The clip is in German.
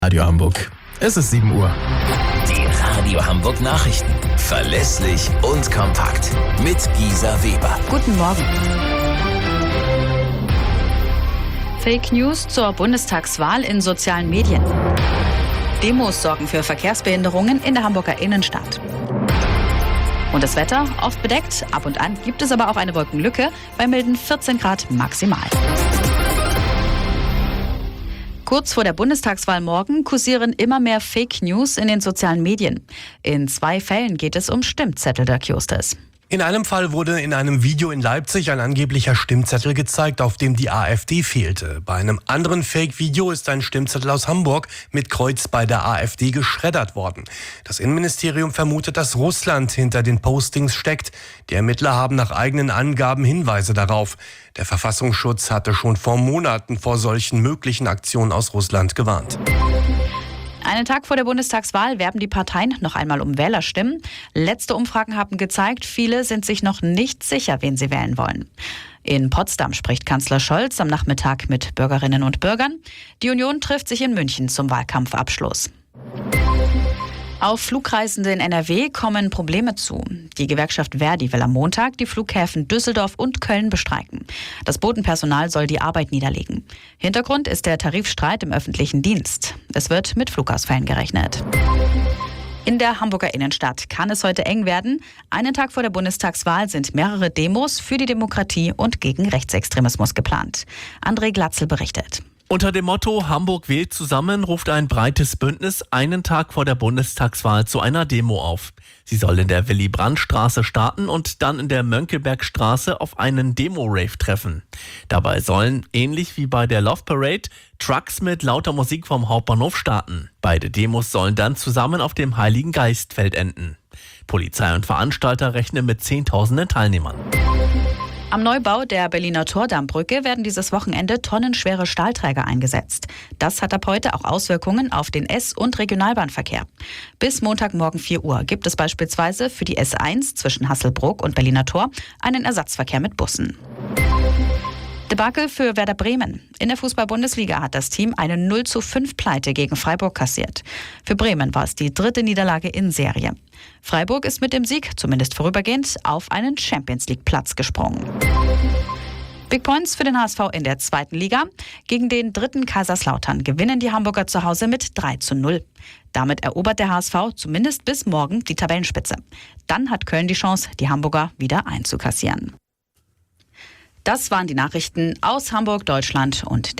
Radio Hamburg. Es ist 7 Uhr. Die Radio Hamburg Nachrichten. Verlässlich und kompakt. Mit Gisa Weber. Guten Morgen. Fake News zur Bundestagswahl in sozialen Medien. Demos sorgen für Verkehrsbehinderungen in der Hamburger Innenstadt. Und das Wetter oft bedeckt, ab und an gibt es aber auch eine Wolkenlücke bei milden 14 Grad maximal. Kurz vor der Bundestagswahl morgen kursieren immer mehr Fake News in den sozialen Medien. In 2 Fällen geht es um Stimmzettel der Kiostes. In einem Fall wurde in einem Video in Leipzig ein angeblicher Stimmzettel gezeigt, auf dem die AfD fehlte. Bei einem anderen Fake-Video ist ein Stimmzettel aus Hamburg mit Kreuz bei der AfD geschreddert worden. Das Innenministerium vermutet, dass Russland hinter den Postings steckt. Die Ermittler haben nach eigenen Angaben Hinweise darauf. Der Verfassungsschutz hatte schon vor Monaten vor solchen möglichen Aktionen aus Russland gewarnt. Einen Tag vor der Bundestagswahl werben die Parteien noch einmal um Wählerstimmen. Letzte Umfragen haben gezeigt, viele sind sich noch nicht sicher, wen sie wählen wollen. In Potsdam spricht Kanzler Scholz am Nachmittag mit Bürgerinnen und Bürgern. Die Union trifft sich in München zum Wahlkampfabschluss. Auf Flugreisende in NRW kommen Probleme zu. Die Gewerkschaft ver.di will am Montag die Flughäfen Düsseldorf und Köln bestreiken. Das Bodenpersonal soll die Arbeit niederlegen. Hintergrund ist der Tarifstreit im öffentlichen Dienst. Es wird mit Flugausfällen gerechnet. In der Hamburger Innenstadt kann es heute eng werden. Einen Tag vor der Bundestagswahl sind mehrere Demos für die Demokratie und gegen Rechtsextremismus geplant. André Glatzel berichtet. Unter dem Motto Hamburg wählt zusammen ruft ein breites Bündnis einen Tag vor der Bundestagswahl zu einer Demo auf. Sie soll in der Willy-Brandt-Straße starten und dann in der Mönckebergstraße auf einen Demo-Rave treffen. Dabei sollen, ähnlich wie bei der Love Parade, Trucks mit lauter Musik vom Hauptbahnhof starten. Beide Demos sollen dann zusammen auf dem Heiligen Geistfeld enden. Polizei und Veranstalter rechnen mit Zehntausenden Teilnehmern. Am Neubau der Berliner Tordammbrücke werden dieses Wochenende tonnenschwere Stahlträger eingesetzt. Das hat ab heute auch Auswirkungen auf den S- und Regionalbahnverkehr. Bis Montagmorgen 4 Uhr gibt es beispielsweise für die S1 zwischen Hasselbrook und Berliner Tor einen Ersatzverkehr mit Bussen. Debakel für Werder Bremen. In der Fußball-Bundesliga hat das Team eine 0:5 Pleite gegen Freiburg kassiert. Für Bremen war es die 3. Niederlage in Serie. Freiburg ist mit dem Sieg, zumindest vorübergehend, auf einen Champions-League-Platz gesprungen. Big Points für den HSV in der 2. Liga. Gegen den 3. Kaiserslautern gewinnen die Hamburger zu Hause mit 3:0. Damit erobert der HSV zumindest bis morgen die Tabellenspitze. Dann hat Köln die Chance, die Hamburger wieder einzukassieren. Das waren die Nachrichten aus Hamburg, Deutschland und der